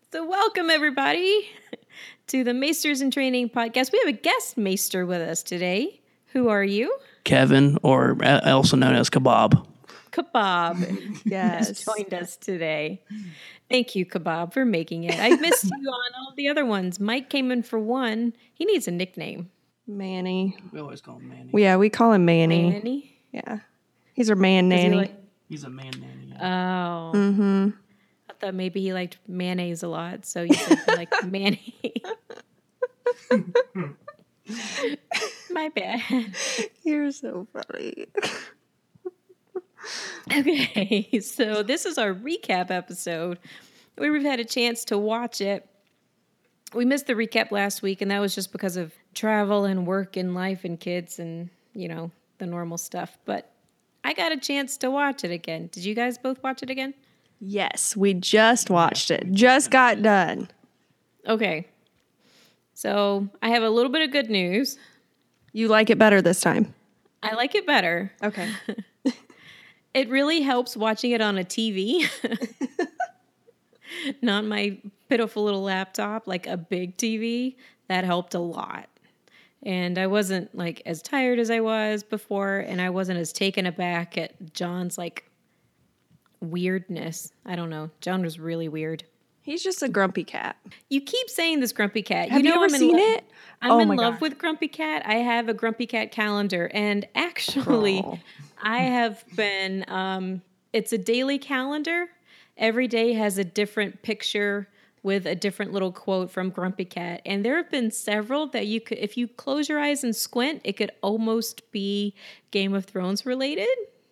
So welcome everybody to the Maesters in Training podcast. We have a guest maester with us today. Who are you? Kevin, or also known as Kebab. Kebab has joined us today. Thank you, Kebab, for making it. I missed you on all the other ones. Mike came in for one. He needs a nickname. Manny. We always call him Manny. Yeah, we call him Manny. Manny? Yeah. He's our man nanny. He's a man nanny. Yeah. Oh. Mm-hmm. I thought maybe he liked mayonnaise a lot, so you said like Manny. My bad. You're so funny. Okay, so this is our recap episode where we've had a chance to watch it. We missed the recap last week, and that was just because of travel and work and life and kids and, you know, the normal stuff. But I got a chance to watch it again. Did you guys both watch it again? Yes, we just watched it. Just got done. Okay. So I have a little bit of good news. You like it better this time? I like it better. Okay. It really helps watching it on a TV, not my pitiful little laptop, like a big TV. That helped a lot. And I wasn't like as tired as I was before, and I wasn't as taken aback at John's like weirdness. I don't know. John was really weird. He's just a grumpy cat. You keep saying this Grumpy Cat. Have you ever seen it? I'm in love with Grumpy Cat. I have a Grumpy Cat calendar, and actually, I have been. It's a daily calendar. Every day has a different picture with a different little quote from Grumpy Cat, and there have been several that you could, if you close your eyes and squint, it could almost be Game of Thrones related.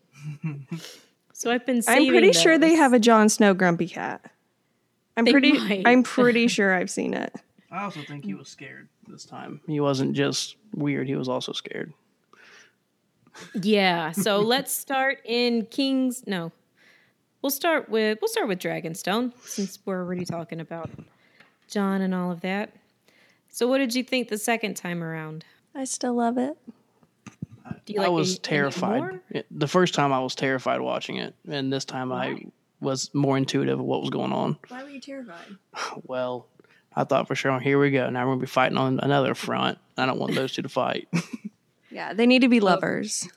So I've been saving I'm pretty those. sure they have a Jon Snow grumpy cat. I'm They pretty might. sure I've seen it. I also think he was scared this time. He wasn't just weird, he was also scared. Yeah, so let's start in King's. No, we'll start with Dragonstone since we're already talking about John and all of that. So, what did you think the second time around? I still love it. Do you I like was it terrified. more? The first time I was terrified watching it, and this time I was more intuitive of what was going on. Why were you terrified? Well, I thought for sure, here we go. Now we're going to be fighting on another front. I don't want those two to fight. Yeah, they need to be lovers.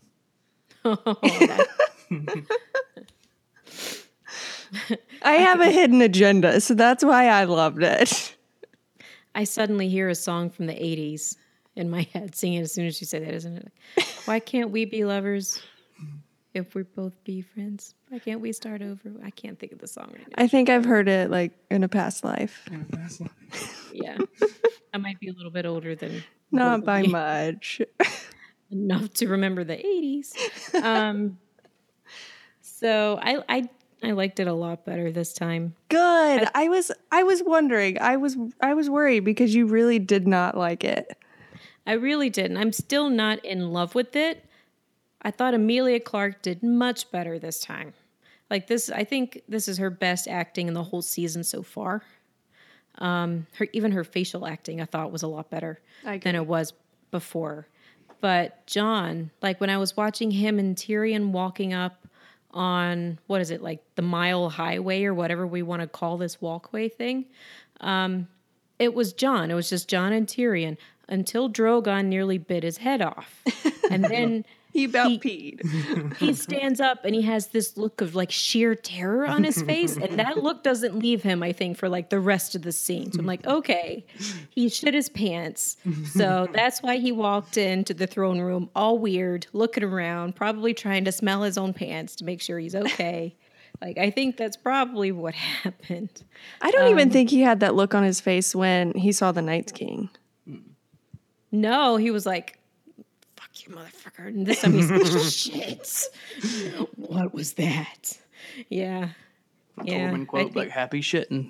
I have a hidden agenda, so that's why I loved it. I suddenly hear a song from the 80s in my head singing as soon as you say that, isn't it? Why can't we be lovers if we both be friends? Why can't we start over? I can't think of the song right now. I think I've heard it like in a past life. Yeah. I might be a little bit older than Not both by of you. much. Enough to remember the 80s. So I liked it a lot better this time. Good. I was wondering. I was worried because you really did not like it. I really didn't. I'm still not in love with it. I thought Emilia Clarke did much better this time. Like this, I think this is her best acting in the whole season so far. Her facial acting I thought was a lot better than it was before. But John, like when I was watching him and Tyrion walking up on, what is it, like the Mile Highway or whatever we want to call this walkway thing, it was John. It was just John and Tyrion until Drogon nearly bit his head off. And then He peed. he stands up and he has this look of like sheer terror on his face. And that look doesn't leave him, I think, for like the rest of the scene. So I'm like, okay, he shit his pants. So that's why he walked into the throne room all weird, looking around, probably trying to smell his own pants to make sure he's okay. Like, I think that's probably what happened. I don't even think he had that look on his face when he saw the Night's King. No, he was like, fuck you, motherfucker. And this time he's like, shit. What was that? Yeah. Yeah. Tormund quote, like, happy shitting.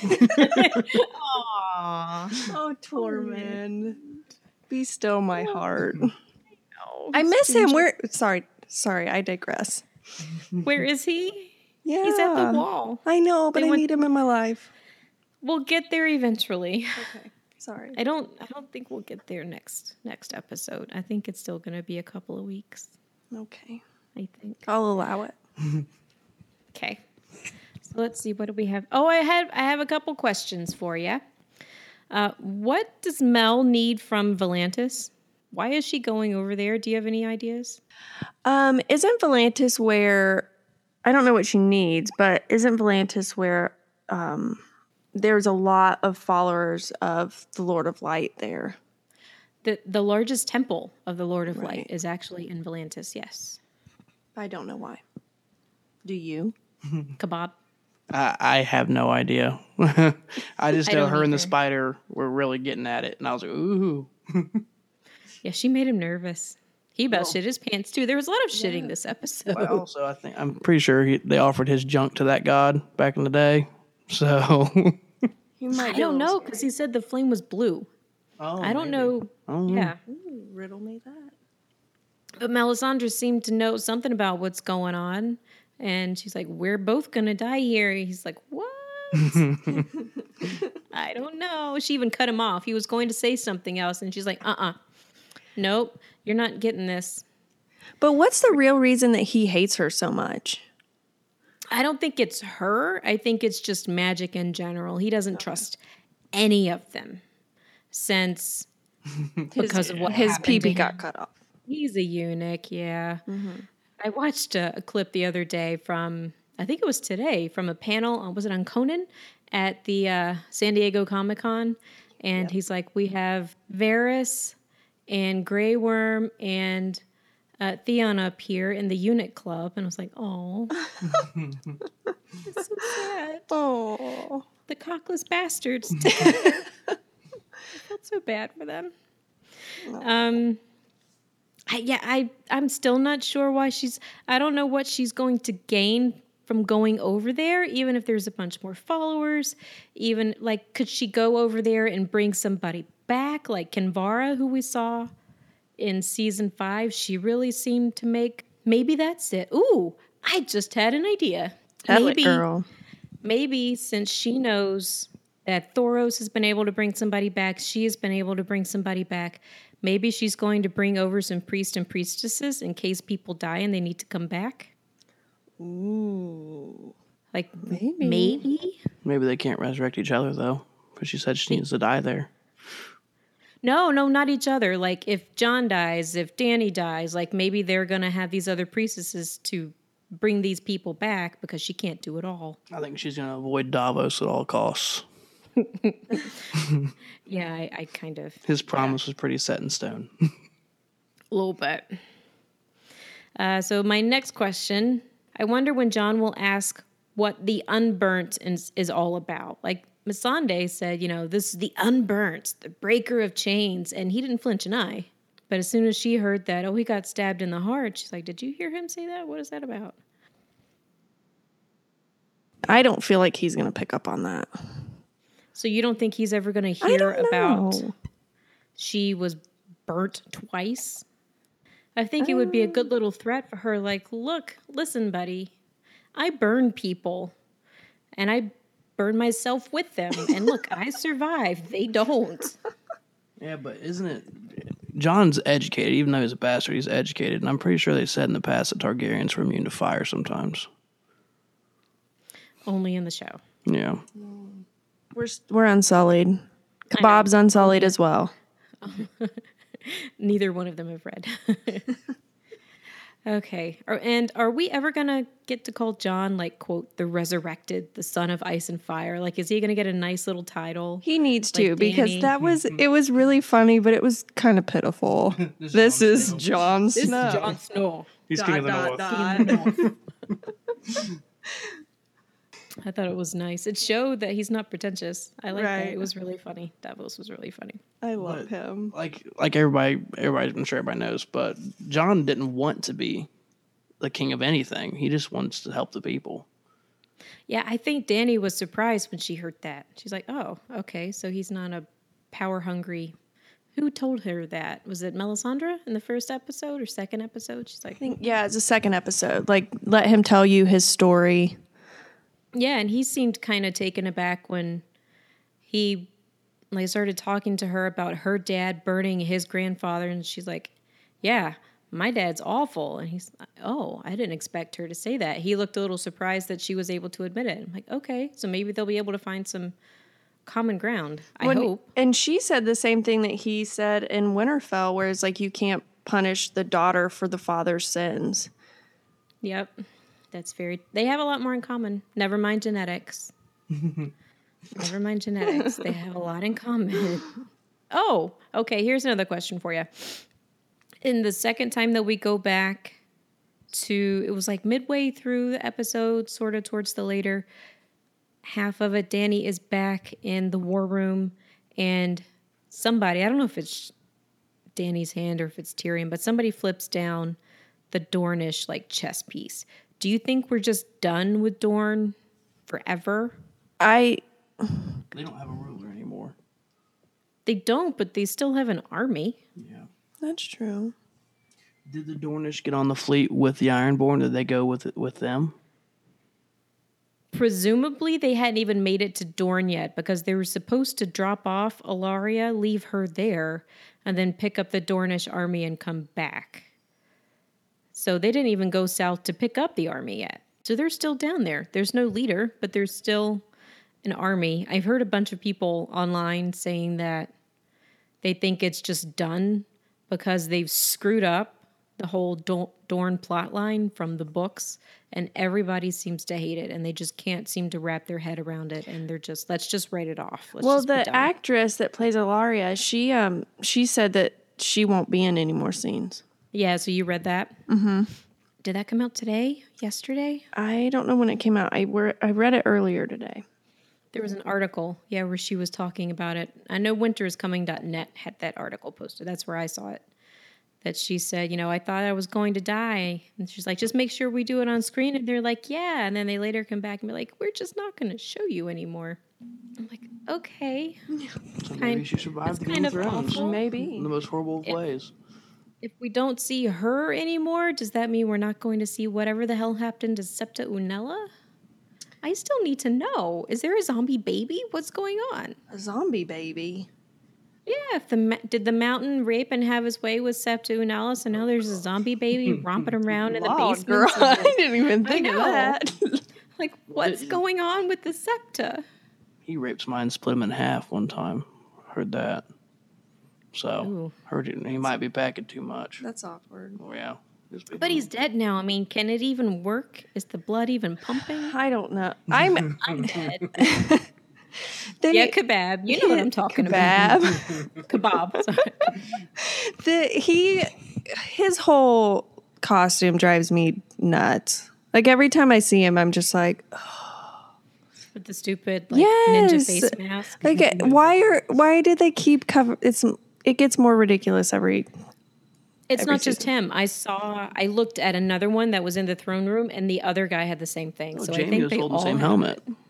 Aww. Oh, Tormund. Be still my heart. Oh, I miss him. Sorry, I digress. Where is he? Yeah. He's at the wall. I know, but They I went- need him in my life. We'll get there eventually. Okay. Sorry. I don't think we'll get there next episode. I think it's still going to be a couple of weeks. Okay. I think. I'll allow it. Okay. So let's see, what do we have? Oh, I have a couple questions for you. What does Mel need from Volantis? Why is she going over there? Do you have any ideas? Isn't Volantis where I don't know what she needs, but isn't Volantis where there's a lot of followers of the Lord of Light there? The largest temple of the Lord of Right. Light is actually in Volantis, yes. I don't know why. Do you? Kebab. I have no idea. I just I know don't her and the either. spider were really getting at it, and I was like, ooh. Yeah, she made him nervous. He about shit his pants too. There was a lot of shitting this episode. But also, I'm pretty sure they offered his junk to that god back in the day. So You might. I don't know because he said the flame was blue. I don't know. Yeah. Riddle me that. But Melisandre seemed to know something about what's going on. And she's like, we're both going to die here. He's like, what? I don't know. She even cut him off. He was going to say something else. And she's like, nope, you're not getting this. But what's the real reason that he hates her so much? I don't think it's her. I think it's just magic in general. He doesn't trust any of them since because of what his happened to pee-pee him. got cut off. He's a eunuch, yeah. I watched a clip the other day from, I think it was today, from a panel, was it on Conan, at the San Diego Comic-Con. And he's like, we have Varys and Grey Worm and Theon up here in the eunuch club. And I was like, oh, it's so sad. Oh. The cockless bastards together. I felt so bad for them. I'm still not sure why I don't know what she's going to gain from going over there, even if there's a bunch more followers. Even, like, could she go over there and bring somebody back? Like Kinvara, who we saw in season 5, she really seemed to maybe that's it. Ooh, I just had an idea. Tell it, girl. Maybe since she knows that Thoros has been able to bring somebody back, she has been able to bring somebody back. Maybe she's going to bring over some priests and priestesses in case people die and they need to come back. Ooh. Like, Maybe. Maybe they can't resurrect each other, though, because she said she needs to die there. No, not each other. Like, if Jon dies, if Dany dies, like, maybe they're going to have these other priestesses to bring these people back because she can't do it all. I think she's going to avoid Davos at all costs. Yeah, I kind of... His promise was pretty set in stone. A little bit. So my next question, I wonder when Jon will ask what the unburnt is all about. Like Missandei said, this is the unburnt, the breaker of chains, and he didn't flinch an eye. But as soon as she heard that, he got stabbed in the heart, she's like, did you hear him say that? What is that about? I don't feel like he's going to pick up on that. So you don't think he's ever going to hear about know. she was burnt twice? I think it would be a good little threat for her. Like, look, listen, buddy, I burn people and I burn myself with them. And look, I survived. They don't. Yeah, but isn't it... John's educated, even though he's a bastard, he's educated. And I'm pretty sure they said in the past that Targaryens were immune to fire sometimes. Only in the show. Yeah. We're unsullied. Kebab's unsullied as well. Neither one of them have read. Okay. Are we ever going to get to call Jon, like, quote, the resurrected, the son of ice and fire? Like, is he going to get a nice little title? He needs to, Like because Dany. it was really funny, but it was kind of pitiful. This is Jon Snow. Jon Snow. He's king of the north. I thought it was nice. It showed that he's not pretentious. I like that. Right. It was really funny. Davos was really funny. I love him. Like everybody, I'm sure everybody knows, but Jon didn't want to be the king of anything. He just wants to help the people. Yeah, I think Dany was surprised when she heard that. She's like, oh, okay, so he's not a power-hungry... Who told her that? Was it Melisandre in the first episode or second episode? She's like... It's a second episode. Like, let him tell you his story. Yeah, and he seemed kind of taken aback when he started talking to her about her dad burning his grandfather, and she's like, yeah, my dad's awful. And he's like, oh, I didn't expect her to say that. He looked a little surprised that she was able to admit it. I'm like, okay, so maybe they'll be able to find some common ground. I hope. And she said the same thing that he said in Winterfell, where it's like you can't punish the daughter for the father's sins. Yep. They have a lot more in common. Never mind genetics. Never mind genetics. They have a lot in common. Oh, okay. Here's another question for you. In the second time that we go back to, it was like midway through the episode, sort of towards the later half of it, Dany is back in the war room, and somebody, I don't know if it's Dany's hand or if it's Tyrion, but somebody flips down the Dornish like chess piece. Do you think we're just done with Dorne forever? They don't have a ruler anymore. They don't, but they still have an army. Yeah. That's true. Did the Dornish get on the fleet with the Ironborn? Did they go with them? Presumably, they hadn't even made it to Dorne yet because they were supposed to drop off Ilaria, leave her there, and then pick up the Dornish army and come back. So they didn't even go south to pick up the army yet. So they're still down there. There's no leader, but there's still an army. I've heard a bunch of people online saying that they think it's just done because they've screwed up the whole Dorne plotline from the books, and everybody seems to hate it, and they just can't seem to wrap their head around it, and they're just, let's just write it off. Well, the actress that plays Ilaria, she said that she won't be in any more scenes. Yeah, so you read that? Mm-hmm. Did that come out today? Yesterday? I don't know when it came out. I read it earlier today. There was an article, where she was talking about it. I know winteriscoming.net had that article posted. That's where I saw it. That she said, I thought I was going to die. And she's like, just make sure we do it on screen. And they're like, yeah. And then they later come back and be like, we're just not going to show you anymore. I'm like, okay. So maybe she survived Game of Thrones. Awful. Maybe. In the most horrible of ways. If we don't see her anymore, does that mean we're not going to see whatever the hell happened to Septa Unella? I still need to know. Is there a zombie baby? What's going on? A zombie baby? Yeah, did the mountain rape and have his way with Septa Unella, so now there's a zombie baby romping around in the basement? Girl, I didn't even think of that. Like, what's going on with the Septa? He raped mine and split him in half one time. Heard that. So, heard it. He might be packing too much. That's awkward. Oh, yeah. But he's dead now. I mean, can it even work? Is the blood even pumping? I don't know. I'm dead. Kebab. You know what I'm talking about. Kebab. Sorry. His whole costume drives me nuts. Like every time I see him, I'm just like, with the stupid ninja face mask. Like, why did they keep cover? It gets more ridiculous every. It's not just him. I looked at another one that was in the throne room, and the other guy had the same thing. So Jaime I think was they holding all the same have helmet. it.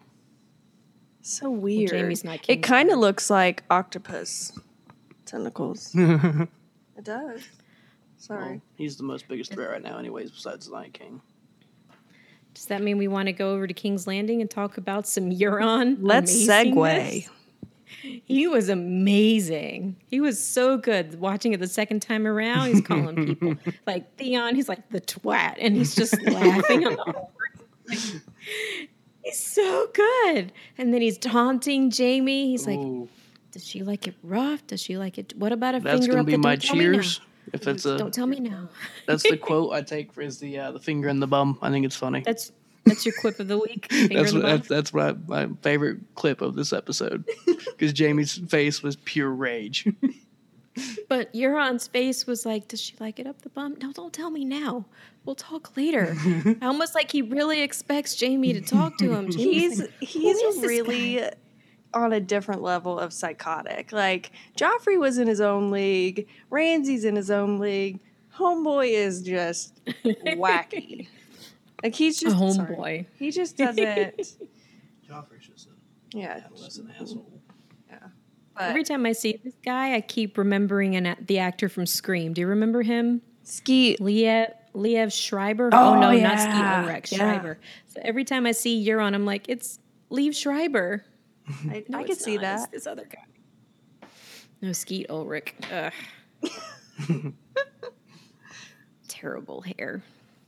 So weird. Well, Jaime's not it kind of looks like octopus tentacles. It does. Sorry. Well, he's the most biggest threat right now, anyways, besides the Night King. Does that mean we want to go over to King's Landing and talk about some Euron? Let's segue. He was amazing. He was so good. Watching it the second time around, he's calling people like Theon. He's like the twat, and he's just laughing on the whole room. He's so good. And then he's taunting Jaime. He's like, does she like it rough? Does she like it? What about a That's finger gonna up be the my don't tell me now? cheers. If it's Don't tell me now. That's the quote I take for is the finger in the bum. I think it's funny. That's your quip of the week. That's my favorite clip of this episode because Jaime's face was pure rage. But Euron's face was like, does she like it up the bum? No, don't tell me now. We'll talk later. Almost like he really expects Jaime to talk to him. He's really on a different level of psychotic. Like, Joffrey was in his own league. Ramsay's in his own league. Homeboy is just wacky. Like, he's just... A homeboy. Sorry. He just doesn't... Joffrey's just less an asshole. Yeah. Every time I see this guy, I keep remembering the actor from Scream. Do you remember him? Skeet. Liev Schreiber? Oh, no, yeah. not Skeet Ulrich. Schreiber. So every time I see Euron, I'm like, it's Liev Schreiber. I could see that. It's this other guy. No, Skeet Ulrich. Ugh. terrible hair.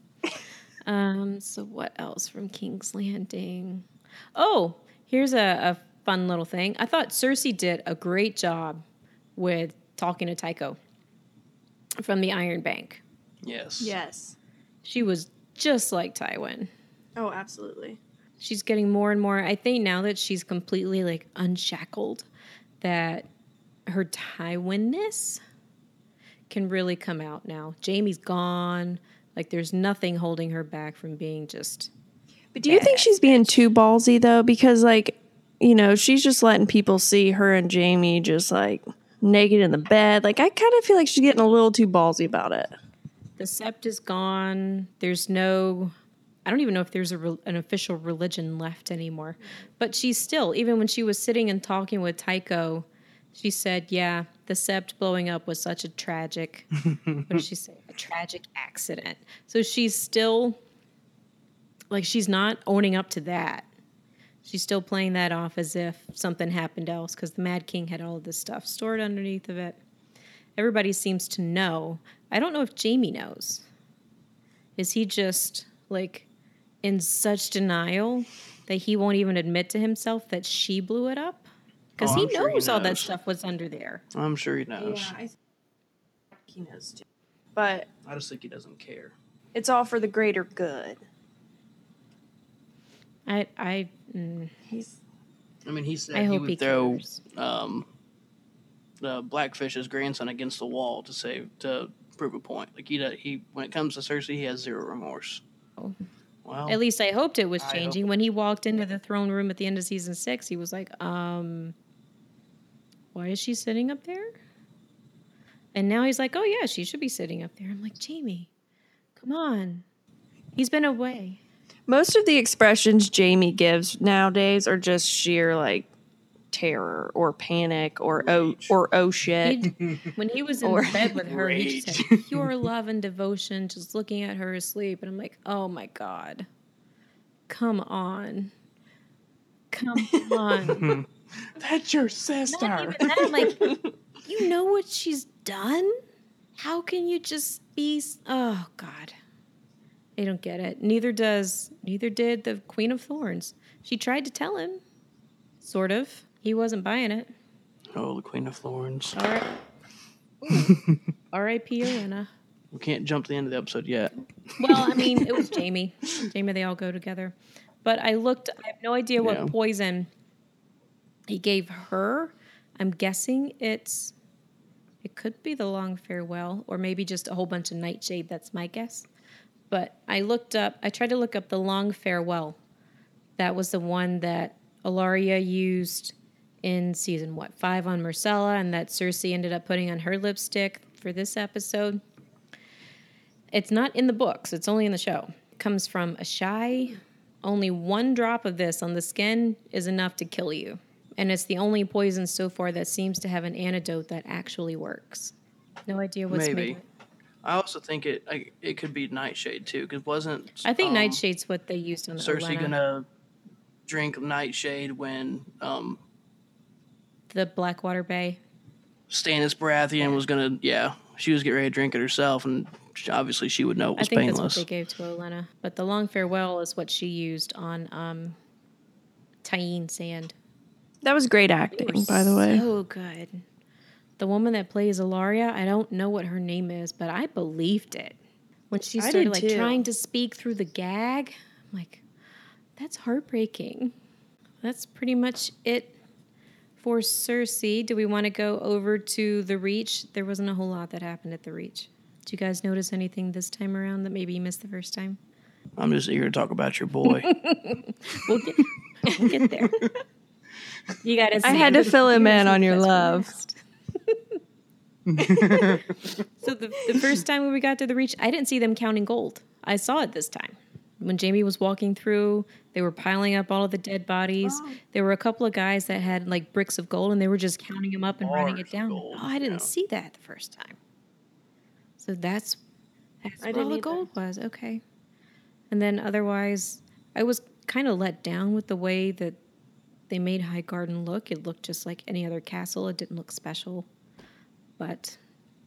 So what else from King's Landing? Oh, here's a fun little thing. I thought Cersei did a great job with talking to Tycho from the Iron Bank. Yes. Yes. She was just like Tywin. Oh, absolutely. She's getting more and more. I think now that she's completely like unshackled, that her Tywin-ness can really come out now. Jaime's gone. Like there's nothing holding her back from being just. But do you think she's being too ballsy though? Because like, you know, she's just letting people see her and Jaime just like naked in the bed. Like I kind of feel like she's getting a little too ballsy about it. The sept is gone. There's no, I don't even know if there's an official religion left anymore. But she's still, even when she was sitting and talking with Tycho, she said, yeah, the sept blowing up was such a tragic, what did she say? A tragic accident. So she's still, like, she's not owning up to that. She's still playing that off as if something happened else because the Mad King had all of this stuff stored underneath of it. Everybody seems to know. I don't know if Jaime knows. Is he just, like, in such denial that he won't even admit to himself that she blew it up? Because he I'm sure he knows all that knows. stuff was under there. I'm sure he knows. Yeah, I think he knows too. But I just think he doesn't care. it's all for the greater good. I mean, he said I he hope would he throw cares. the Blackfish's grandson against the wall to prove a point. Like he when it comes to Cersei, he has zero remorse. Oh. Well, At least I hoped it was I changing. hope- When he walked into the throne room at the end of season 6, he was like, why is she sitting up there? And now he's like, oh yeah, she should be sitting up there. I'm like, Jaime, come on. He's been away. Most of the expressions Jaime gives nowadays are just sheer like terror or panic or Rage. oh shit. When he was in Or- bed with her, he just Rage. had pure love and devotion, just looking at her asleep. And I'm like, oh my God. Come on. Come on. That's your sister. Not even that. Like, you know what she's done? How can you just be... Oh, God. I don't get it. Neither did the Queen of Thorns. She tried to tell him. Sort of. He wasn't buying it. Oh, the Queen of Thorns. All right. R.I.P. Olenna. We can't jump to the end of the episode yet. Well, I mean, it was Jaime. Jaime, they all go together. But I have no idea what Yeah. poison he gave her. I'm guessing it could be the Long Farewell, or maybe just a whole bunch of nightshade. That's my guess. But I tried to look up the Long Farewell. That was the one that Ilaria used in season 5 on Myrcella, and that Cersei ended up putting on her lipstick for this episode. It's not in the books. It's only in the show. It comes from a shy. Only 1 drop of this on the skin is enough to kill you. And it's the only poison so far that seems to have an antidote that actually works. No idea what's Maybe. made it. I also think it could be Nightshade too, because wasn't I think Nightshade's what they used on the Cersei Olenna. gonna drink Nightshade when The Blackwater Bay. Stannis Baratheon was gonna she was getting ready to drink it herself, and obviously she would know it I was think painless. that's what they gave to Olenna. But the Long Farewell is what she used on Tyene Sand. That was great acting, by the way. So good. The woman that plays Ilaria, I don't know what her name is, but I believed it. When she I started did like too. trying to speak through the gag, I'm like, that's heartbreaking. That's pretty much it for Cersei. Do we want to go over to the Reach? There wasn't a whole lot that happened at the Reach. Did you guys notice anything this time around that maybe you missed the first time? I'm just eager to talk about your boy. We'll get there. You got to. I had to fill him in on your love. So the first time when we got to the Reach, I didn't see them counting gold. I saw it this time. When Jaime was walking through, they were piling up all of the dead bodies. Oh. There were a couple of guys that had like bricks of gold, and they were just counting them up and writing Bars it down. of gold, I didn't yeah. see that the first time. So that's I where all didn't the either. gold was. Okay. And then otherwise, I was kind of let down with the way that they made Highgarden look. It looked just like any other castle. It didn't look special. But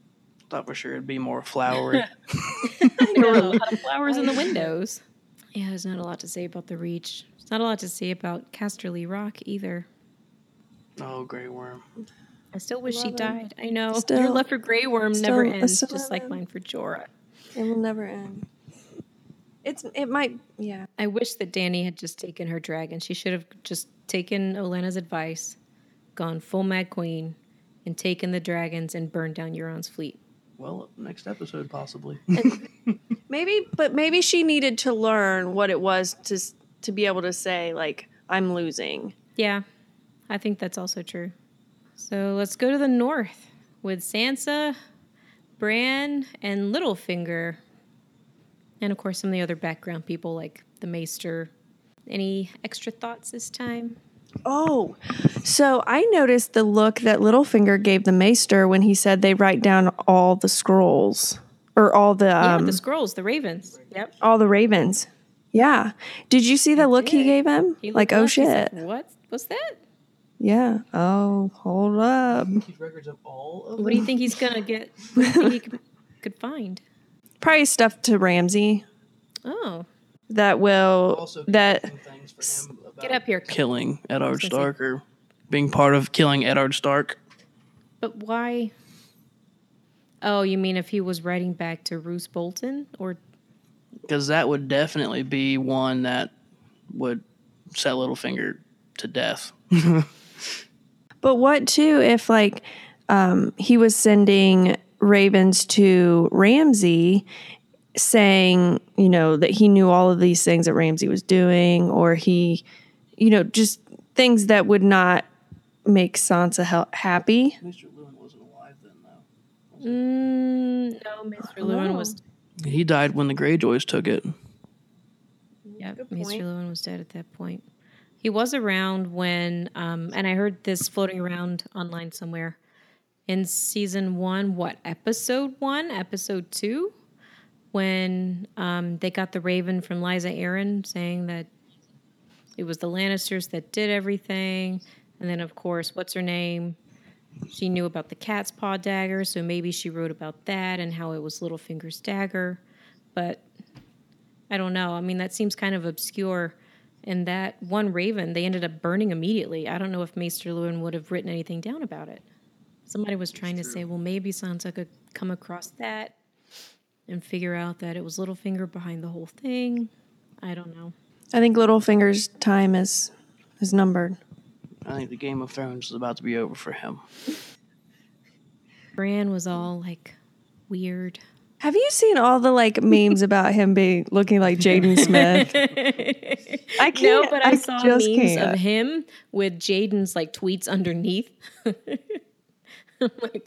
Thought for sure it'd be more flowery. There were a lot of flowers in the windows. Yeah, there's not a lot to say about the Reach. There's not a lot to say about Casterly Rock either. Oh, Grey Worm. I still wish she Love him. died. I know. Still- Your love for Grey Worm still- never I ends, still just love like him. mine for Jorah. It will never end. It might, yeah. I wish that Dany had just taken her dragon. She should have just taken Olenna's advice, gone full Mad Queen, and taken the dragons and burned down Euron's fleet. Well, next episode, possibly. Maybe she needed to learn what it was to be able to say, like, I'm losing. Yeah, I think that's also true. So let's go to the north with Sansa, Bran, and Littlefinger. And of course, some of the other background people like the Maester. Any extra thoughts this time? Oh, so I noticed the look that Littlefinger gave the Maester when he said they write down all the scrolls or all the Yeah, the scrolls, the ravens. Yep. all the ravens. Yeah. Did you see the look he did. gave him? He Like, looked oh up, he's shit. like, what was that? Yeah. Oh, hold up. Keep records of all of What do you think he's gonna get? What do you think he could find? Probably stuff to Ramsay Oh, that will Also, that things for him about get up here. killing Eddard gonna say- Stark or being part of killing Eddard Stark. But why? Oh, you mean if he was writing back to Roose Bolton, or Because that would definitely be one that would set Littlefinger to death. But what too if like he was sending ravens to Ramsay saying, you know, that he knew all of these things that Ramsay was doing, or he, you know, just things that would not make Sansa happy. Mr. Lewin wasn't alive then, though. no, Mr. Lewin was. He died when the Greyjoys took it. Yeah, Good Mr. point. Lewin was dead at that point. He was around when, and I heard this floating around online somewhere. In season 1, episode 1, episode 2, when they got the Raven from Liza Aaron saying that it was the Lannisters that did everything. And then, of course, what's her name? She knew about the cat's paw dagger, so maybe she wrote about that and how it was Littlefinger's dagger. But I don't know. I mean, that seems kind of obscure. And that one Raven, they ended up burning immediately. I don't know if Maester Lewin would have written anything down about it. Somebody was trying to say, well, maybe Sansa could come across that and figure out that it was Littlefinger behind the whole thing. I don't know. I think Littlefinger's time is numbered. I think the Game of Thrones is about to be over for him. Bran was all like weird. Have you seen all the like memes about him looking like Jaden Smith? I can't. No, but I saw just memes can't. of him with Jaden's like tweets underneath. I'm like,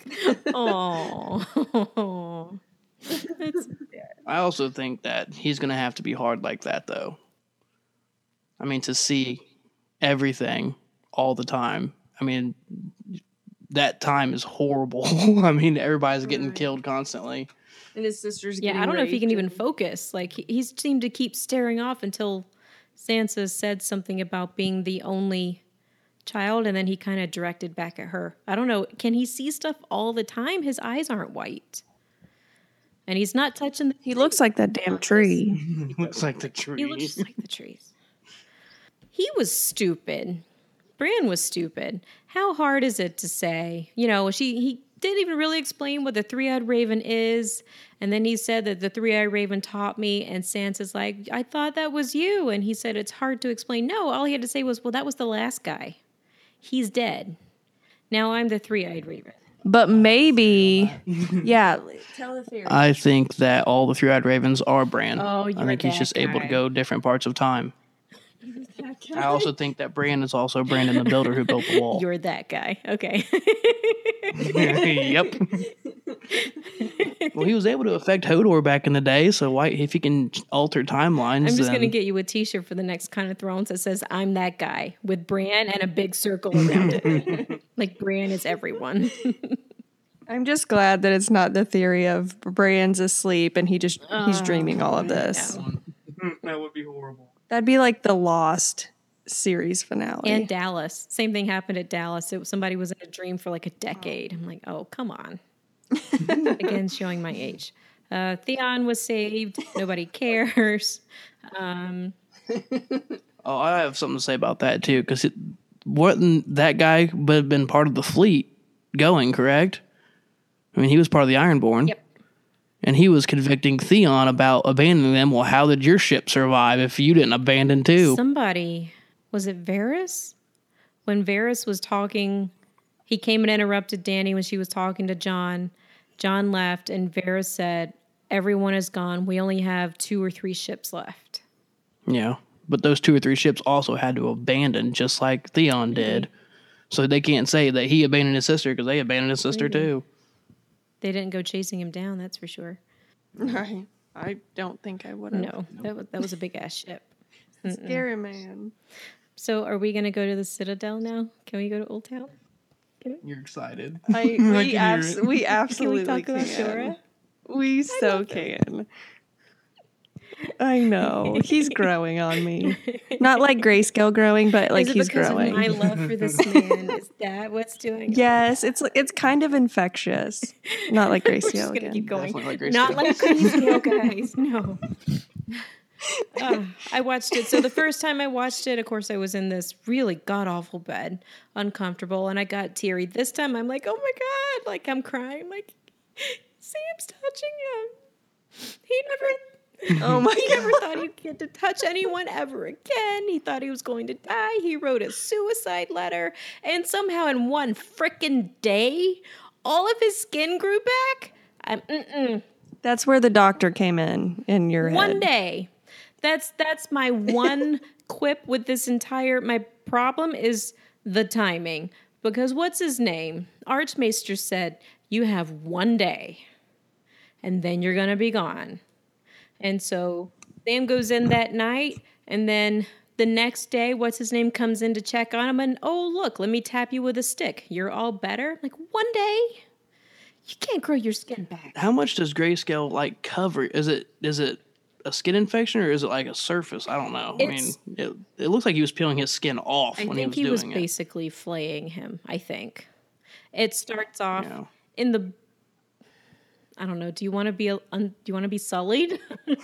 oh. I also think that he's going to have to be hard like that, though. I mean, to see everything all the time. I mean, that time is horrible. I mean, everybody's getting killed constantly. And his sister's Yeah, I don't know if he can even focus. Like, he seemed to keep staring off until Sansa said something about being the only child, and then he kind of directed back at her. I don't know. Can he see stuff all the time? His eyes aren't white. And he's not touching the He looks like that damn tree. He looks like the tree. He looks like the trees. He was stupid. Bran was stupid. How hard is it to say? You know, he didn't even really explain what the three-eyed raven is. And then he said that the three-eyed raven taught me. And Sansa's like, I thought that was you. And he said, it's hard to explain. No, all he had to say was, well, that was the last guy. He's dead. Now I'm the three-eyed raven. But maybe, yeah. Tell the theory. I think that all the three-eyed ravens are Bran. Oh, I you're think he's that just able to guy. go different parts of time. I also think that Bran is also Brandon the Builder who built the wall. You're that guy. Okay. Yep. Well, he was able to affect Hodor back in the day, so why, if he can alter timelines, I'm just then going to get you a t-shirt for the next Kind of Thrones that says, I'm that guy, with Bran and a big circle around it. Like, Bran is everyone. I'm just glad that it's not the theory of Bran's asleep and he's dreaming all of this. that would be horrible. That'd be like the Lost series finale. And Dallas. Same thing happened at Dallas. Somebody was in a dream for like a decade. I'm like, oh, come on. Again, showing my age. Theon was saved. Nobody cares. Oh, I have something to say about that too, because wasn't that guy but have been part of the fleet going, correct? I mean, he was part of the Ironborn. Yep. And he was convicting Theon about abandoning them. Well, how did your ship survive if you didn't abandon too? Somebody, was it Varys? When Varys was talking, he came and interrupted Dany when she was talking to Jon. Jon left, and Varys said, "Everyone is gone. We only have 2 or 3 ships left." Yeah. But those 2 or 3 ships also had to abandon, just like Theon did. So they can't say that he abandoned his sister, because they abandoned his sister too. They didn't go chasing him down, that's for sure. Right. I don't think I would have. No, that was a big ass ship. Scary man. So are we going to go to the Citadel now? Can we go to Old Town? You're excited. We Can absolutely we talk about can. Jorah? We so can. I know. He's growing on me. Not like Grayscale growing, but like Is it he's because growing. of my love for this man? Is that what's doing it? Yes, it's kind of infectious. Not like We're just Grayscale going to again. keep going. Definitely like Grayscale. Not like Grayscale, guys. No. I watched it. So the first time I watched it, of course, I was in this really god-awful bed, uncomfortable, and I got teary. This time I'm like, oh my God, like I'm crying. Like, Sam's touching him. He never thought he'd get to touch anyone ever again. He thought he was going to die. He wrote a suicide letter, and somehow in one frickin' day, all of his skin grew back. That's where the doctor came in your head. One day. That's my one quip with this entire. My problem is the timing, because what's his name? Archmaester said you have one day, and then you're gonna be gone. And so Sam goes in that night, and then the next day, what's his name comes in to check on him, and oh look, let me tap you with a stick. You're all better. Like one day, you can't grow your skin back. How much does Grayscale like cover? Is it a skin infection, or is it like a surface? I don't know. I mean, it looks like he was peeling his skin off when he was doing it. I think he was basically flaying him, I think. It starts off Yeah. in the... I don't know. Do you want to be sullied?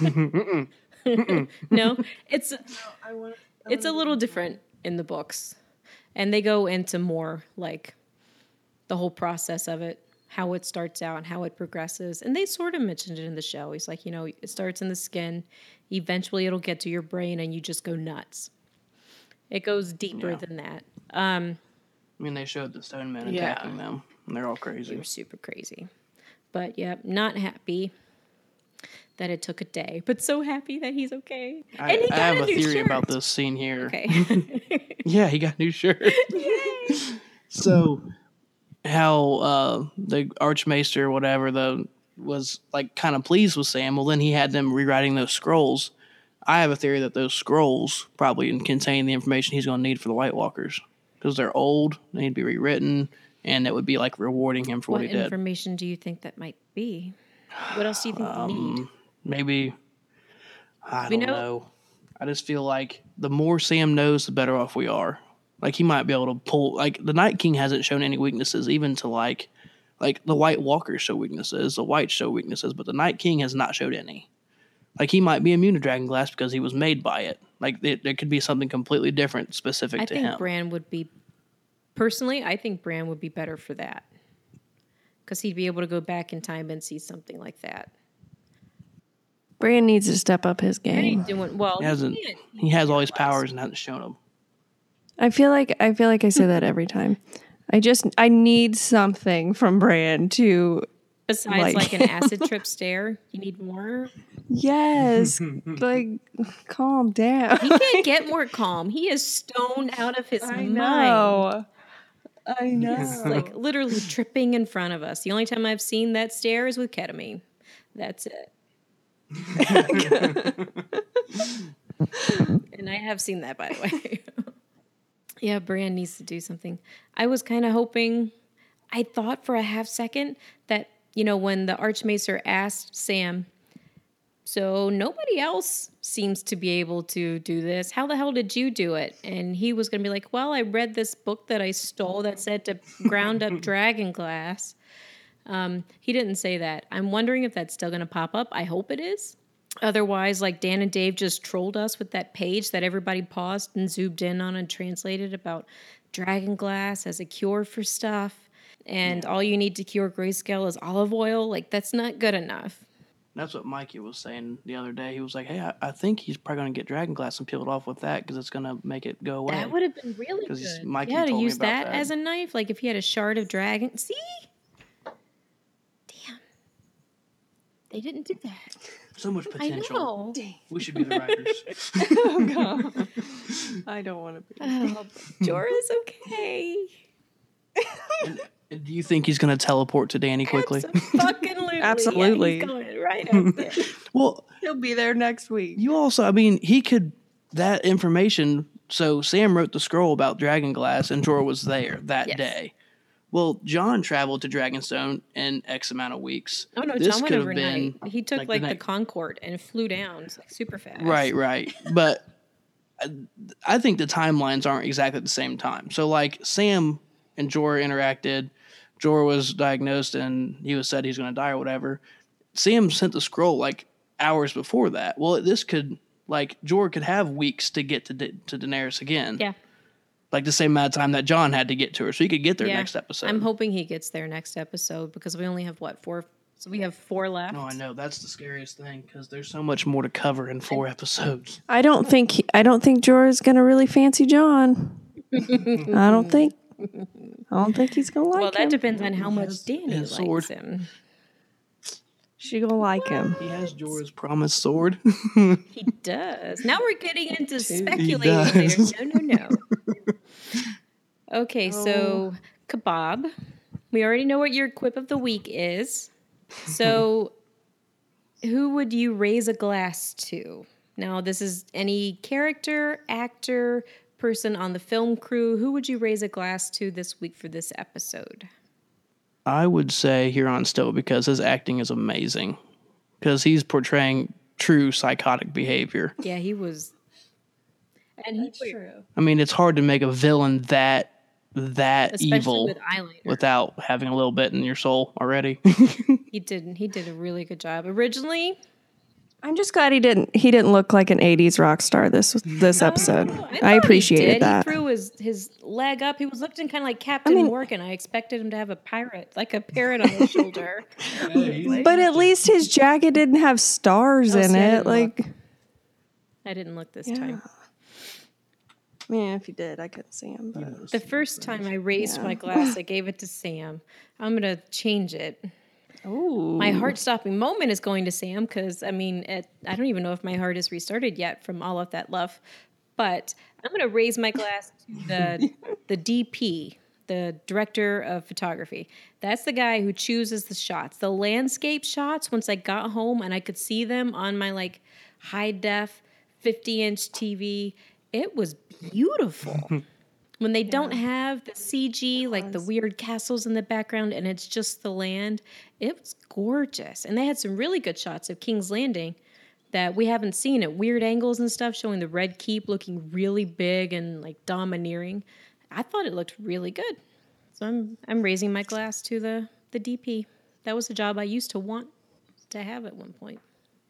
No, it's a little different in the books, and they go into more like the whole process of it, how it starts out and how it progresses. And they sort of mentioned it in the show. He's like, it starts in the skin, eventually it'll get to your brain, and you just go nuts. It goes deeper than that. I mean, they showed the stone men attacking them, and they're all They crazy. were super crazy. But yeah, not happy that it took a day, but so happy that he's okay. I have a theory about this scene here. Okay. Yeah, he got a new shirt. Yay. So, how the Archmaester or whatever was like kind of pleased with Sam. Well, then he had them rewriting those scrolls. I have a theory that those scrolls probably contain the information he's going to need for the White Walkers, because they're old, they need to be rewritten, and it would be like rewarding him for what he did. What information do you think that might be? What else do you think we need? Maybe, I don't know. I just feel like the more Sam knows, the better off we are. Like, he might be able to pull, like, the Night King hasn't shown any weaknesses, even to like the White Walkers show weaknesses, the Whites show weaknesses, but the Night King has not showed any. Like, he might be immune to Dragonglass because he was made by it. Like, there could be something completely different specific to him. I think Bran would be, personally, I think Bran would be better for that. Because he'd be able to go back in time and see something like that. Bran needs to step up his game. Doing well. He has all these powers and hasn't shown them. I feel like I say that every time. I need something from Bran to... Besides like an acid trip stare, you need more? Yes. Like, calm down. He can't get more calm. He is stoned out of his mind. I know. He's like literally tripping in front of us. The only time I've seen that stare is with ketamine. That's it. And I have seen that, by the way. Yeah, Bran needs to do something. I was kind of hoping, I thought for a half second that, when the Archmaester asked Sam, so nobody else seems to be able to do this. How the hell did you do it? And he was going to be like, well, I read this book that I stole that said to ground up dragon glass. He didn't say that. I'm wondering if that's still going to pop up. I hope it is. Otherwise, like Dan and Dave just trolled us with that page that everybody paused and zoomed in on and translated about dragon glass as a cure for stuff. And all you need to cure grayscale is olive oil. Like, that's not good enough. That's what Mikey was saying the other day. He was like, hey, I think he's probably going to get dragon glass and peel it off with that because it's going to make it go away. That would have been really good. Mikey Yeah, to told me use about that that. as a knife. Like if he had a shard of dragon. See? Damn. They didn't do that. So much potential. I know. We should be the writers. Oh, God. I don't want to be. Oh, Jorah's okay. And do you think he's going to teleport to Dany quickly? Absolutely. Absolutely. Yeah, he's going right up there. Well, He'll be there next week. you also, I mean, he could, that information, so Sam wrote the scroll about Dragonglass and Jorah was there that Yes. day. Well, Jon traveled to Dragonstone in X amount of weeks. Oh, no, This John went could have overnight. been, He took like, like the the night- Concorde and flew down like, super fast. Right. But I think the timelines aren't exactly at the same time. So, like, Sam and Jorah interacted. Jorah was diagnosed and he was said he's going to die or whatever. Sam sent the scroll like hours before that. Well, this could, like, Jorah could have weeks to get to Daenerys again. Yeah. Like the same amount of time that Jon had to get to her. So he could get there Yeah. next episode. I'm hoping he gets there next episode because we only have, 4? So we have 4 left. No, I know. That's the scariest thing because there's so much more to cover in 4 episodes. I don't think Jorah's gonna really fancy Jon. I don't think he's gonna like Well, him. that depends on how much has Dany his likes sword. him. She gonna like him. He has Jorah's promised sword. He does. Now we're getting into speculating does. later. No. Okay, so Kebab. We already know what your quip of the week is. So who would you raise a glass to? Now, this is any character, actor, person on the film crew. Who would you raise a glass to this week for this episode? I would say Huron Stowe because his acting is amazing. Because he's portraying true psychotic behavior. Yeah, he was. And he's true. I mean, it's hard to make a villain that Especially evil with eyeliner. without having a little bit in your soul already. He did a really good job. Originally, I'm just glad he didn't look like an 80s rock star this episode. thought I he appreciated did. that. He threw his leg up. He was looking kind of like Captain Morgan. I expected him to have a parrot on his shoulder. But at least his jacket didn't have stars in see, I it. didn't Like, I didn't look this time. I mean, if he did, I couldn't see him. But. The first time I raised my glass, I gave it to Sam. I'm going to change it. Ooh. My heart-stopping moment is going to Sam because, I mean, I don't even know if my heart is restarted yet from all of that love. But I'm going to raise my glass to the DP, the director of photography. That's the guy who chooses the shots. The landscape shots, once I got home and I could see them on my, like, high-def 50-inch TV, it was beautiful. When they don't have the CG, like the weird castles in the background, and it's just the land, it was gorgeous. And they had some really good shots of King's Landing that we haven't seen at weird angles and stuff, showing the Red Keep looking really big and like domineering. I thought it looked really good. So I'm raising my glass to the DP. That was a job I used to want to have at one point.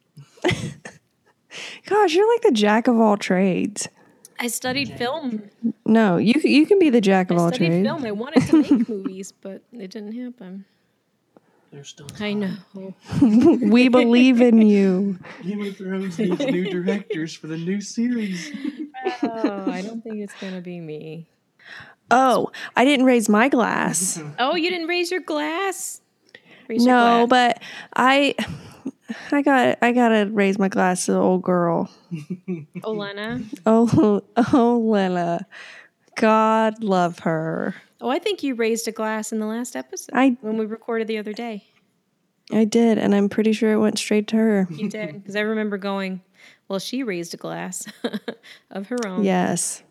Gosh, you're like the jack of all trades. I studied film. No, you can be the jack of I all studied trades. film. I wanted to make movies, but it didn't happen. There's still I know. We believe in you. Game of Thrones needs new directors for the new series. Oh, I don't think it's gonna be me. Oh, I didn't raise my glass. Oh, you didn't raise your glass? Raise No, your glass. but I gotta raise my glass to the old girl. Olena. Oh, Lena. God love her. Oh, I think you raised a glass in the last episode when we recorded the other day. I did, and I'm pretty sure it went straight to her. You did, because I remember going, well, she raised a glass of her own. Yes.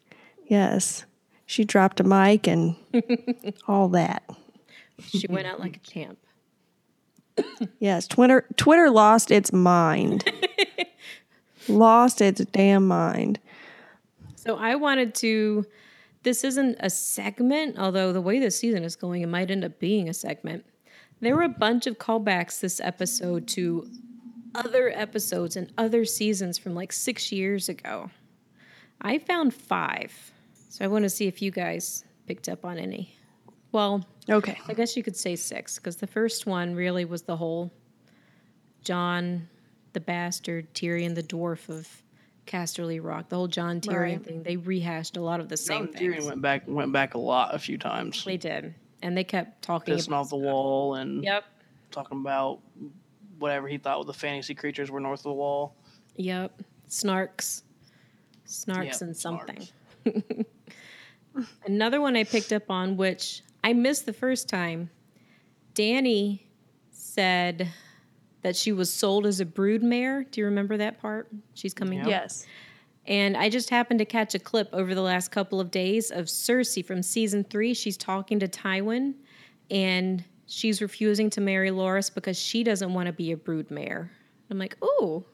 She dropped a mic and all that. She went out like a champ. Yes, Twitter lost its mind. Lost its damn mind. So I wanted to, this isn't a segment, although the way this season is going, it might end up being a segment. There were a bunch of callbacks this episode to other episodes and other seasons from like 6 years ago. I found 5. So I want to see if you guys picked up on any. Well, Okay. I guess you could say 6, because the first one really was the whole Jon the bastard, Tyrion the dwarf of Casterly Rock. The whole Jon Tyrion Right. thing. They rehashed a lot of the same Jon things. Tyrion went back a few times. They did. And they kept talking Pissing about off the wall and Yep. talking about whatever he thought the fantasy creatures were north of the wall. Yep. Snarks Yep, and something. snarks. Another one I picked up on, which I missed the first time. Dany said that she was sold as a brood mare. Do you remember that part? She's coming. Yep. Yes. And I just happened to catch a clip over the last couple of days of Cersei from season 3. She's talking to Tywin, and she's refusing to marry Loras because she doesn't want to be a brood mare. I'm like, ooh.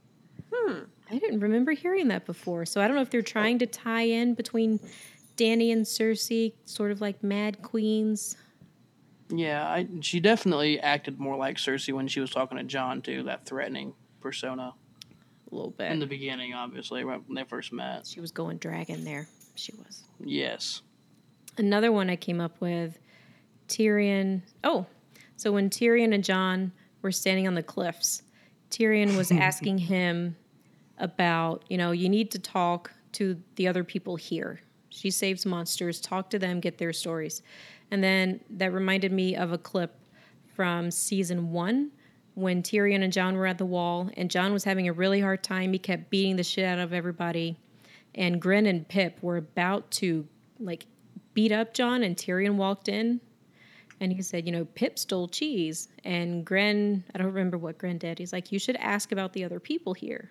I didn't remember hearing that before. So I don't know if they're trying to tie in between Dany and Cersei, sort of like mad queens. Yeah, she definitely acted more like Cersei when she was talking to Jon too. That threatening persona A little bit. in the beginning, obviously, when they first met. She was going dragon there. She was. Yes. Another one I came up with, Tyrion. Oh, so when Tyrion and Jon were standing on the cliffs, Tyrion was asking him about, you need to talk to the other people here. She saves monsters, talk to them, get their stories. And then that reminded me of a clip from season 1 when Tyrion and Jon were at the wall, and Jon was having a really hard time. He kept beating the shit out of everybody. And Gren and Pip were about to, beat up Jon, and Tyrion walked in. And he said, Pip stole cheese. And Gren, I don't remember what Gren did. He's like, you should ask about the other people here.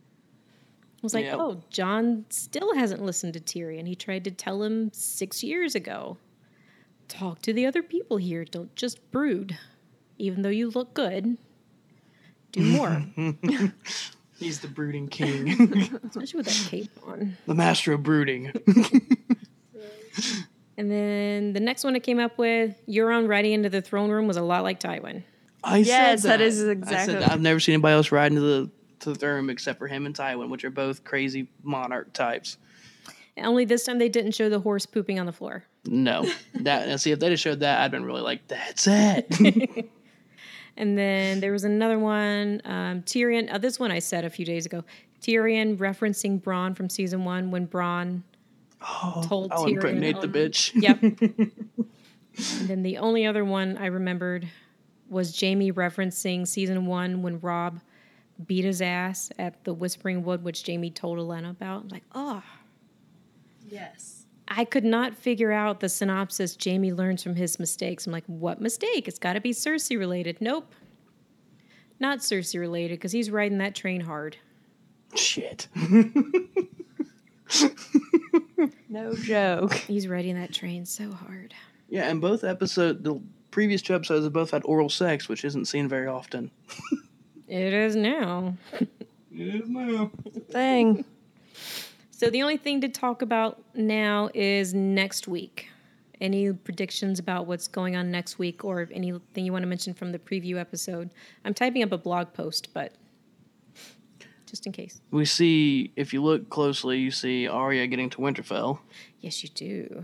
I was like, Yep. oh, Jon still hasn't listened to Tyrion. He tried to tell him 6 years ago. Talk to the other people here. Don't just brood. Even though you look good, do more. He's the brooding king. Especially with that cape on. The master of brooding. And then the next one I came up with, Euron riding into the throne room, was a lot like Tywin. Yes, said that is I exactly- said that. I've never seen anybody else ride into the throne room except for him and Tywin, which are both crazy monarch types. Only this time they didn't show the horse pooping on the floor. No. See, if they'd have showed that, I'd been really like, that's it. And then there was another one, Tyrion. This one I said a few days ago. Tyrion referencing Bronn from season 1 when Bronn told I'll Tyrion. impregnate the bitch. Yep. And then the only other one I remembered was Jaime referencing season 1 when Robb beat his ass at the Whispering Wood, which Jaime told Olenna about. I was like, oh. Yes. I could not figure out the synopsis. Jaime learns from his mistakes. I'm like, what mistake? It's got to be Cersei related. Nope. Not Cersei related, because he's riding that train hard. Shit. No joke. He's riding that train so hard. Yeah, and the previous 2 episodes have both had oral sex, which isn't seen very often. It is now. It is now. Thing. So the only thing to talk about now is next week. Any predictions about what's going on next week, or anything you want to mention from the preview episode? I'm typing up a blog post, but just in case. We see, if you look closely, you see Arya getting to Winterfell. Yes, you do.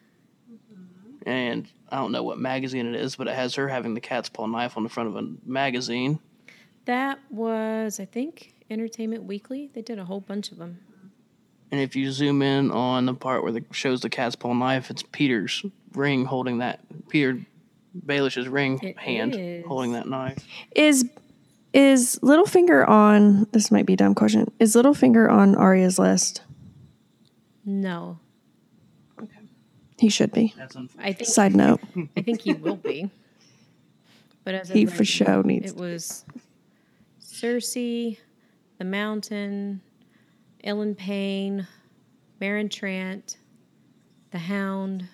And I don't know what magazine it is, but it has her having the cat's paw knife on the front of a magazine. That was, I think, Entertainment Weekly. They did a whole bunch of them. And if you zoom in on the part where it shows the cat's paw knife, it's Peter's ring holding that. Peter Baelish's ring It hand is. holding that knife. Is Littlefinger on? This might be a dumb question. Is Littlefinger on Arya's list? No. He should be. That's unfortunate. I think Side note. he will be. But as of He right for sure now, needs it was Cersei, the Mountain, Ellen Payne, Meryn Trant, the Hound,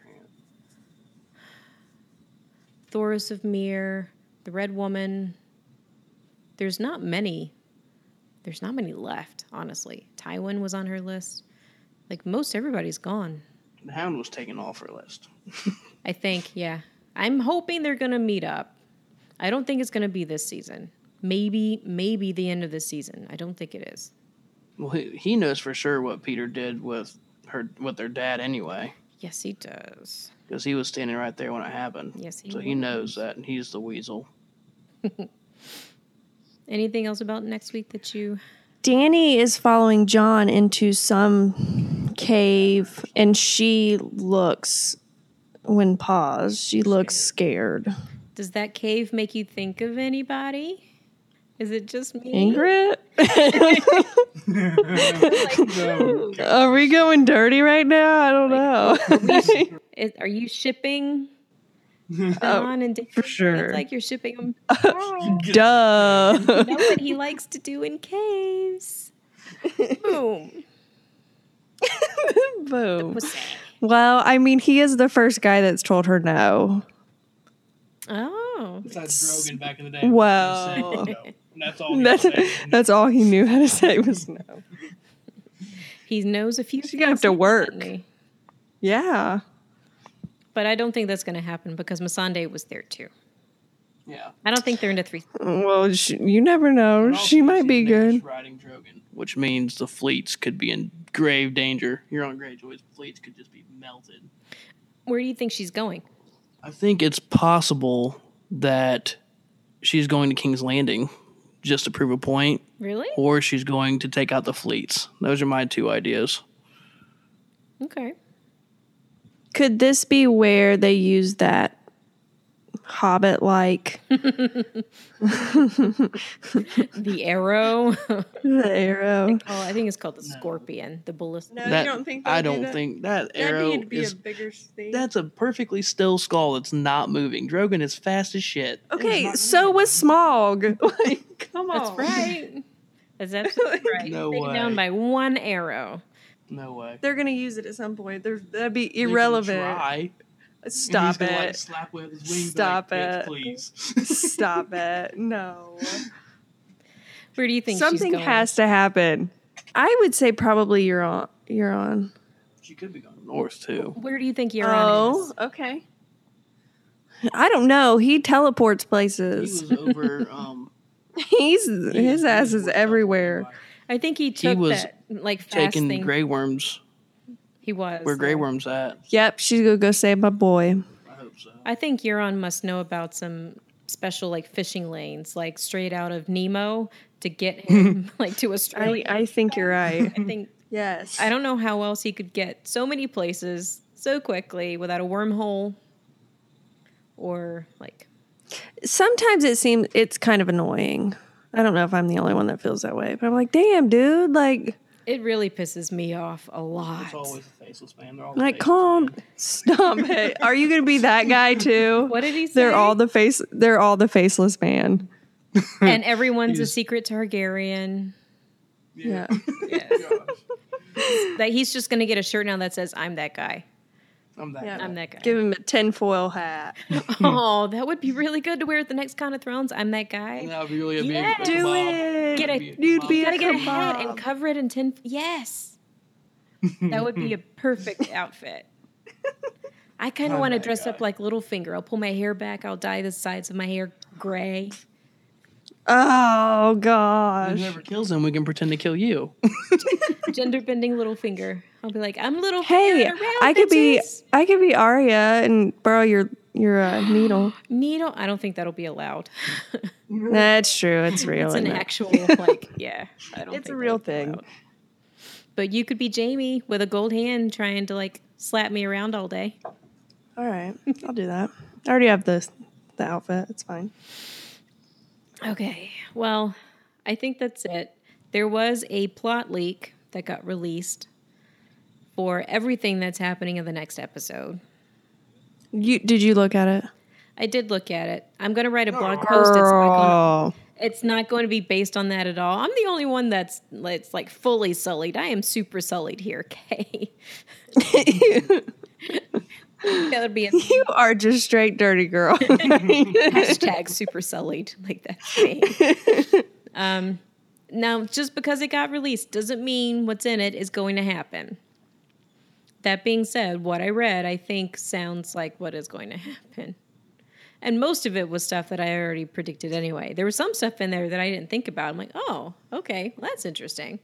Thoros of Myr, the Red Woman. There's not many left, honestly. Tywin was on her list. Like, most everybody's gone. The Hound was taken off her list. I think, yeah. I'm hoping they're going to meet up. I don't think it's going to be this season. Maybe the end of the season. I don't think it is. Well, he knows for sure what Peter did with their dad anyway. Yes, he does. Because he was standing right there when it happened. Yes, he So was. he knows that he's the weasel. Anything else about next week that you... Danny is following John into some cave, and she looks, when paused, she looks scared. Does that cave make you think of anybody? Is it just me? Ingrid? Are we going dirty right now? I don't know. Are you shipping John and David? for sure. It's like you're shipping them. Duh. You know what he likes to do in caves. Boom. Boom. Pussy. Well, I mean, he is the first guy that's told her no. Oh. Besides Drogon back in the day. Well, That's all. that's all he knew how to say was no. He knows a few She's gonna have to work. doesn't he? Yeah. But I don't think that's going to happen because Missandei was there too. Yeah. I don't think they're into 3. Well, you never know. She might be good. Riding Drogon, which means the fleets could be in grave danger. Euron Greyjoy's fleets could just be melted. Where do you think she's going? I think it's possible that she's going to King's Landing just to prove a point, Really? or she's going to take out the fleets. Those are my 2 ideas. Okay. Could this be where they use that Hobbit-like The arrow. the arrow? Oh, I think it's called the scorpion. The ballista. No, That- you don't think I don't think that arrow is. bigger thing. That's a perfectly still skull that's not moving. Drogon is fast as shit. Okay, so was Smaug. Like, come on. That's right. That's absolutely right. No Taken way. down by one arrow. No way. They're gonna use it at some point. That'd be They can irrelevant. try. Stop He's gonna, it. like, slap with his wings. Stop like, "Bitch, it. please. Stop it. No. Where do you think Something she's going? has to happen. I would say probably you're on. She could be going north too. Where do you think Euron Oh, is? okay. I don't know. He teleports He places. was over. His ass is everywhere. I think he took was that like fast Taking thing. Grey Worms. He was. Where Grey yeah. Worm's at. Yep, she's gonna go save my boy. I hope so. I think Euron must know about some special like fishing lanes, like straight out of Nemo to get him like to Australia. I think you're right. I think Yes. I don't know how else he could get so many places so quickly without a wormhole or like Sometimes it's kind of annoying. I don't know if I'm the only one that feels that way, but I'm like, damn, dude, like it really pisses me off a lot. It's always a faceless man. They're all the Like, faceless calm, man. stop it. Are you gonna be that guy too? What did he say? They're all the faceless man. And everyone's a He's- secret Targaryen. Yeah. That he's just gonna get a shirt now that says "I'm that guy." I'm that Yeah. guy. I'm that guy. Give him a tinfoil hat. Oh, that would be really good to wear at the next Con of Thrones. I'm that guy. That would be really a big Yeah. Do kebab. it. Get a- You'd be You a gotta get a hat kebab. and cover it in tin. Yes, that would be a perfect outfit. I kind of I'm want to that dress guy. up like Littlefinger. I'll pull my hair back. I'll dye the sides of my hair gray. Oh If gosh. whoever kills him, we can pretend to kill you. Gender bending Littlefinger. I'll be like, I'm Littlefinger. Hey, around, I could bitches. be Arya and borrow your needle. Needle. I don't think that'll be allowed. That's true. It's real. It's an isn't it? actual like, yeah. I don't. It's think a real that'll be thing. allowed. But you could be Jamie with a gold hand trying to like slap me around all day. All right, I'll do that. I already have the outfit. It's fine. Okay. Well, I think that's it. There was a plot leak that got released for everything that's happening in the next episode. Did you look at it? I did look at it. I'm going to write a blog post. It's not going to be based on that at all. I'm the only one that's like fully sullied. I am super sullied here, okay? That would be a You are just straight dirty girl. hashtag super sullied. Like that's me. Now, just because it got released doesn't mean what's in it is going to happen. That being said, what I read, I think sounds like what is going to happen. And most of it was stuff that I already predicted anyway. There was some stuff in there that I didn't think about. I'm like, oh, okay, well, that's interesting.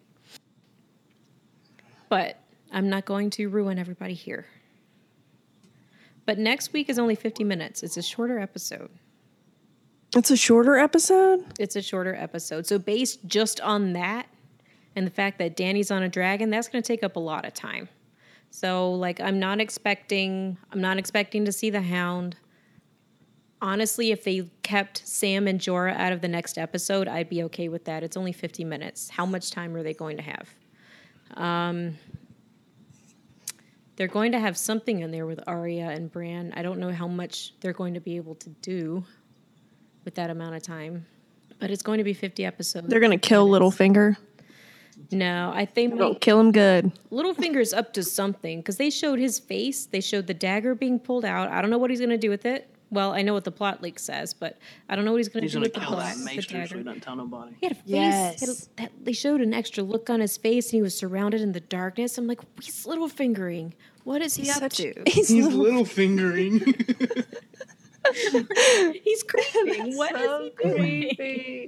But I'm not going to ruin everybody here. But next week is only 50 minutes. It's a shorter episode. It's a shorter episode? It's a shorter episode. So based just on that and the fact that Danny's on a dragon, that's going to take up a lot of time. So like I'm not expecting to see the Hound. Honestly, if they kept Sam and Jorah out of the next episode, I'd be okay with that. It's only 50 minutes. How much time are they going to have? They're going to have something in there with Arya and Bran. I don't know how much they're going to be able to do with that amount of time. But it's going to be 50 episodes. They're going to kill Littlefinger. No, I think Don't kill him good. Littlefinger's up to something because they showed his face. They showed the dagger being pulled out. I don't know what he's going to do with it. Well, I know what the plot leak says, but I don't know what he's going to do with the kill plot. that maester so he doesn't tell nobody. He had a face. Yes. They showed an extra look on his face, and he was surrounded in the darkness. I'm like, he's Littlefingering. What is he up to? He's little fingering. He's creeping. What so is he doing? creepy.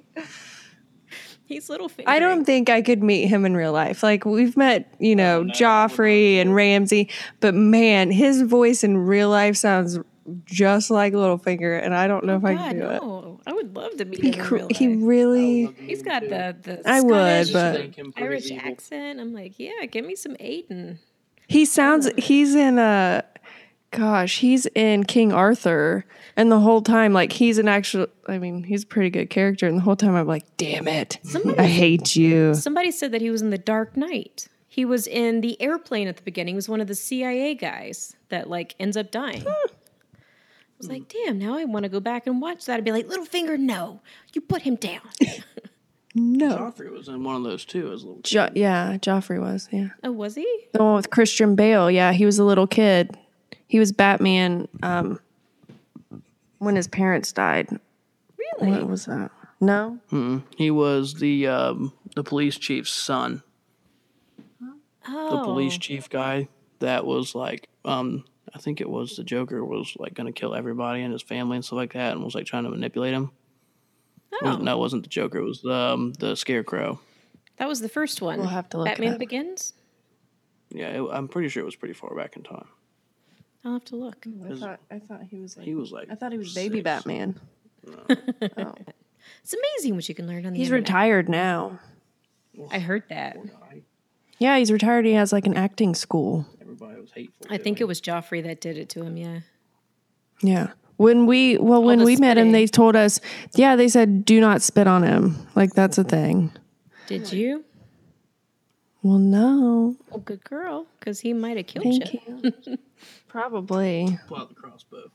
He's Littlefingering. I don't think I could meet him in real life. Like, we've met, Joffrey and Ramsay, but man, his voice in real life sounds just like Littlefinger, and I don't know if I can do it. I would love to meet him in real life. He really... He's got the I would, Scottish, but... Irish accent. I'm like, yeah, give me some Aiden. He's in he's in King Arthur, and the whole time, like, he's a pretty good character, and the whole time I'm like, damn it, I hate you. Somebody said that he was in The Dark Knight. He was in The Airplane at the beginning. He was one of the CIA guys that, like, ends up dying. I was like, damn, now I want to go back and watch that. I'd be like, Littlefinger, no, you put him down. No. Joffrey was in one of those too as a little kid. Joffrey was, yeah. Oh, was he? The one with Christian Bale, yeah, he was a little kid. He was Batman when his parents died. Really? What was that? No? He was the police chief's son. Oh. The police chief guy that was like, I think it was the Joker was like going to kill everybody in his family and stuff like that and was like trying to manipulate him. Oh. No, it wasn't the Joker. It was the Scarecrow. That was the first one. We'll have to look it Batman up. Begins? Yeah, I'm pretty sure it was pretty far back in time. I'll have to look. I thought he was He was like... I thought he was baby 6. Batman. Oh. It's amazing what you can learn on the He's internet. retired now. I heard that. Yeah, he's retired. He has like an acting school. Everybody was hateful. I think it was Joffrey that did it to him, yeah. Yeah. When we met him, spitting. they told us, they said, do not spit on him. Like, that's a thing. Did you? Well, no. Oh, good girl, because he might have killed Thank you. you. Probably. Pull out the crossbow.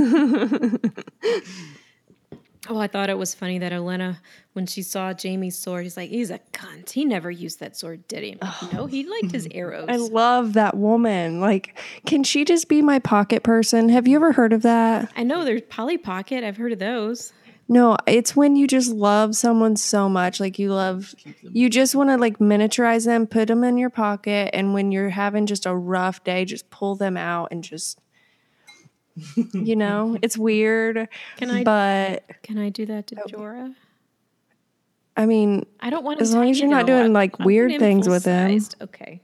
Oh, I thought it was funny that Olenna, when she saw Jaime's sword, he's like, he's a cunt. He never used that sword, did he? Like, no, he liked his arrows. I love that woman. Like, can she just be my pocket person? Have you ever heard of that? I know there's Polly Pocket. I've heard of those. No, it's when you just love someone so much. Like, you just want to like miniaturize them, put them in your pocket. And when you're having just a rough day, just pull them out and just, it's weird. Can I do that to Jorah? I mean, I don't want as long as you're not doing like weird things with him. Okay.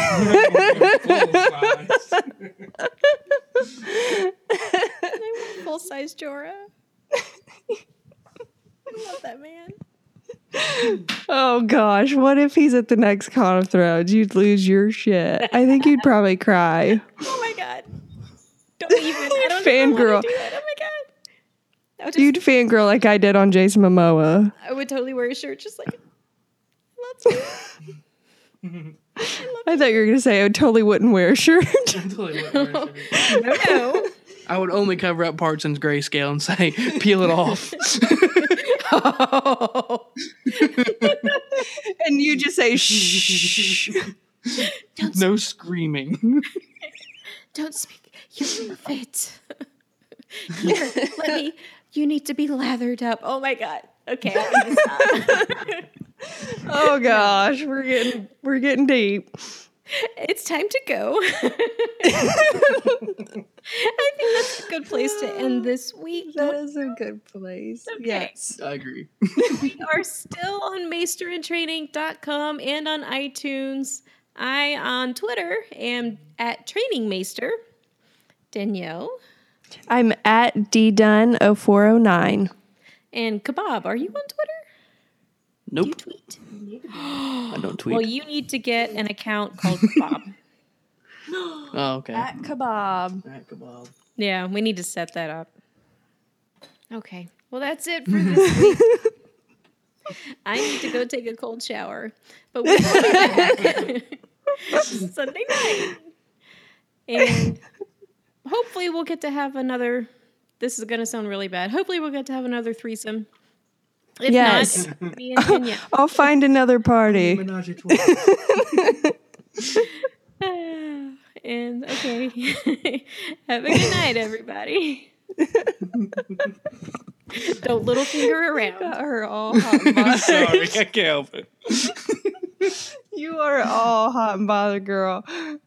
Full size Jorah. I love that man. Oh gosh, what if he's at the next Con of Thrones? You'd lose your shit. I think you'd probably cry. Oh my god! Don't even. I don't Fangirl. want to do it. Oh my god! You'd fangirl like I did on Jason Momoa. I would totally wear a shirt just like. Let's do it. I thought you were going to say I totally wouldn't wear a shirt. No. I would only cover up parts in grayscale and say, peel it off. Oh. And you just say, shh. No screaming. Don't speak. You're fit. Here, let me. You need to be lathered up. Oh my god. Okay, I need to stop. Oh gosh, we're getting deep. It's time to go. I think that's a good place to end this week. That is a good place. Okay. Yes. I agree. We are still on maesterandtraining.com and on iTunes. I, on Twitter, am at Training Maester. Danielle. I'm at ddunn0409. And Kebab, are you on Twitter? Nope. Do you tweet? I don't tweet. Well, you need to get an account called Kebab. Oh, okay. At Kebab. At Kebab. Yeah, we need to set that up. Okay. Well, that's it for this week. I need to go take a cold shower. But we'll be back Sunday night. And hopefully we'll get to have another, this is going to sound really bad. Hopefully we'll get to have another threesome. If Yes. not, me and Danielle. I'll find another party. And okay. Have a good night, everybody. Don't little finger around. Got her all hot and bothered. Sorry, I can't help it. You are all hot and bothered, girl.